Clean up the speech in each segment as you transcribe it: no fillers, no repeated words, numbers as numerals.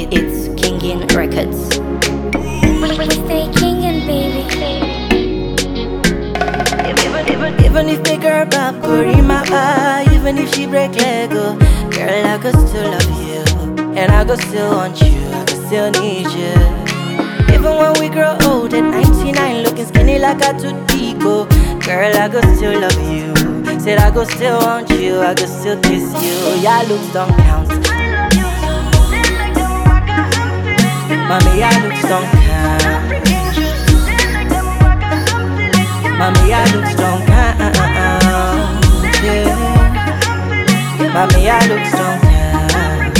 It's Kingin Records. We stay kingin', baby. Even if my girl bop go in my eye, even if she break leg, oh, girl, I go still love you, and I go still want you, I go still need you. Even when we grow old at 99, looking skinny like I took Pico, girl, I go still love you. Said I go still want you, I go still kiss you. Yeah, looks don't count. Mommy, yeah, looks don't count. Mommy, yeah, looks don't count. Yeah. Mommy, yeah, looks don't count.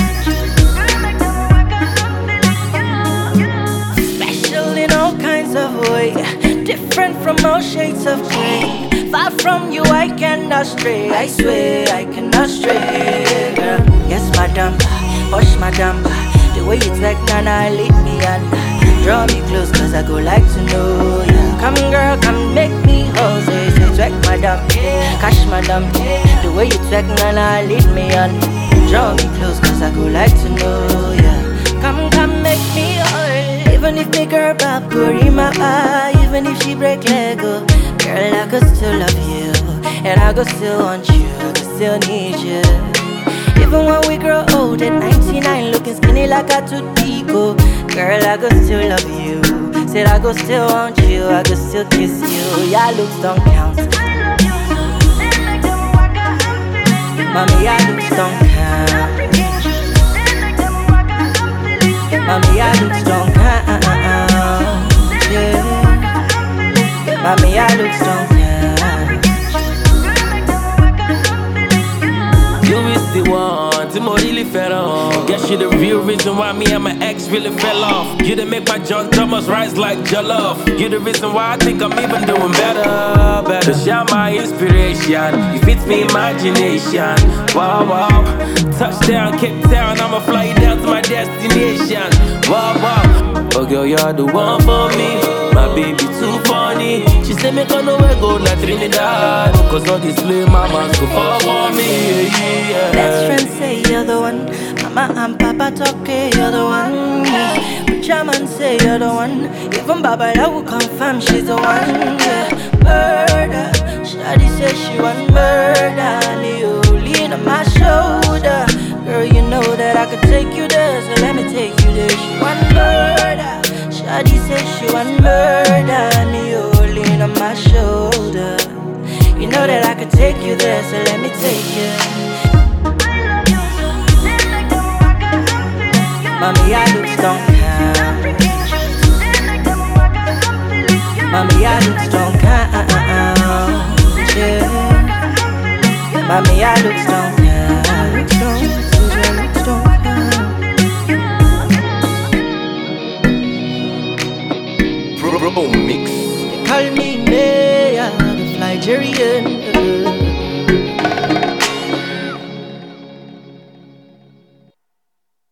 Special in all kinds of ways, different from all shades of gray. Far from you, I cannot stray. I swear, I cannot stray, girl. Yes, madam, push madam. The way you twerk, nana, lead me on. Draw me close, cause I go like to know ya. Come, girl, come make me hold. Say, twerk, madam, cash, madam. The way you twerk, nana, lead me on. Draw me close, cause I go like to know ya. Come, make me hold. Even if my girl bop go in my eye, even if she break leg, oh, girl, I could still love you, and I could still want you, I could still need you. Even when we grow old at 99, looking skinny like I took Pico, girl, I could still love you. Said I could still want you, I could still kiss you. Yeah, looks don't count. Mommy, yeah, looks don't count. Mommy, yeah, looks don't count. Yeah. Mommy, yeah, looks don't count. You is the one, Timo really fell on. Guess you the real reason why me and my ex really fell off. You done make my John Thomas rise like jollof. You the reason why I think I'm even doing better. Cause you're my inspiration, you fit me imagination. Wow, wow. Touchdown, Cape Town, I'ma fly you down to my destination. Wow, wow. Oh girl, you're the one for me. My baby too funny. She say make her know where go like Trinidad. Cause all these little mamas go fall for me, yeah. Best friends say you're the one. Mama and Papa talk, you're the one. But German say you're the one. Even Baba that will confirm she's the one. Yeah. Murder. Shawty says she want murder. Lean on my shoulder. Girl, you know that I could take you there, so let me take you there. She want murder. Shawty says she want murder. Lean on my shoulder. You know that I could take you there, so let me take you. Mommy, I looks don't count. Mommy, I looks don't count. Yeah. Mommy, I looks don't count. Looks don't count. Bro mix. They call me Mayor, the Nigerian.